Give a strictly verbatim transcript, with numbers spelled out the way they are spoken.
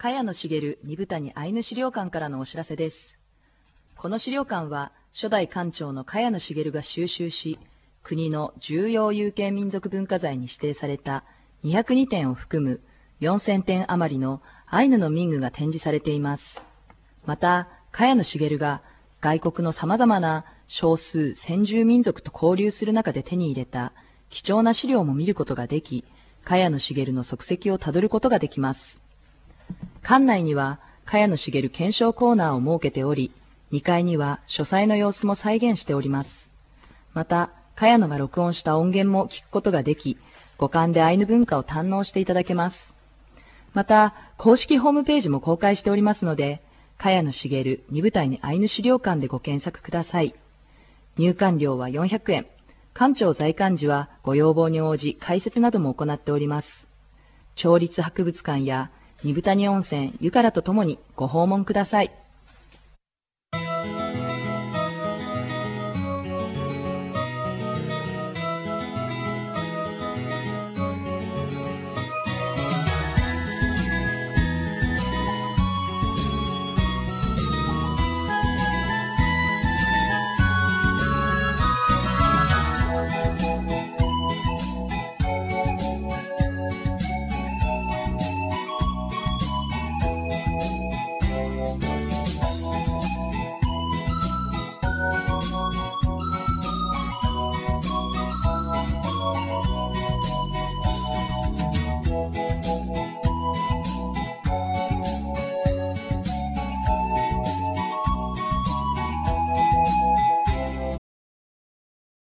茅野茂二部谷アイヌ資料館からのお知らせです。この資料館は、初代館長の茅野茂が収集し、国の重要有形民族文化財に指定されたにひゃくにてんを含むよんせんてん余りのアイヌの民具が展示されています。また、茅野茂が外国の様々な少数先住民族と交流する中で手に入れた貴重な資料も見ることができ、茅野茂の足跡をたどることができます。館内には茅野茂検証コーナーを設けており、にかいには書斎の様子も再現しております。また、茅野が録音した音源も聞くことができ、五感でアイヌ文化を堪能していただけます。また、公式ホームページも公開しておりますので、茅野茂二部谷アイヌ資料館でご検索ください。入館料はよんひゃくえん。館長在館時はご要望に応じ解説なども行っております。町立博物館や二部谷温泉ゆからとともにご訪問ください。